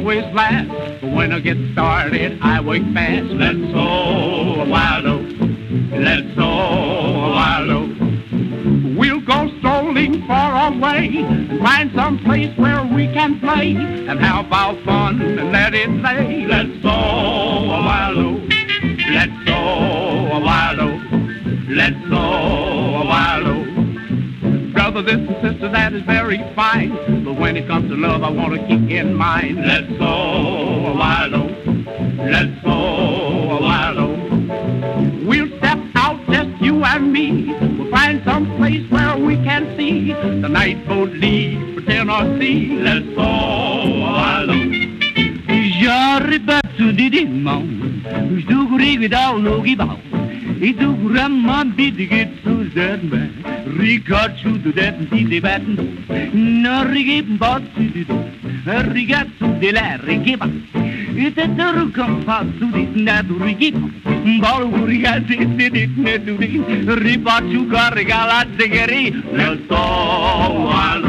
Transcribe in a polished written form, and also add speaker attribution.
Speaker 1: always last. But when I get started, I work fast. Let's sow a wild oat. Let's sow a wild oat. We'll go strolling far away and find some place where we can play and have our fun and let it lay. Let's sow a wild oat. Let's sow a wild oat. Let's sow a wild oat. Brothers and sisters, that is very fine, but when it comes to love, I want to keep in mind. Let's sow a wild oat. Let's sow a wild oat. We'll step out, just you and me. We'll find some place where we can see the night boat leave for Tennessee. Let's sow a wild oat.
Speaker 2: J'arrive to the demon, who's do great without no give out. It's a grandma did get so dead man. Record to the dead and see the batten. No reggae but to the door. Regard to the Larry Gibbon. It's a turtle come fast to this net reggae. Ball regard it did it net to the report to Carregala. Let's go.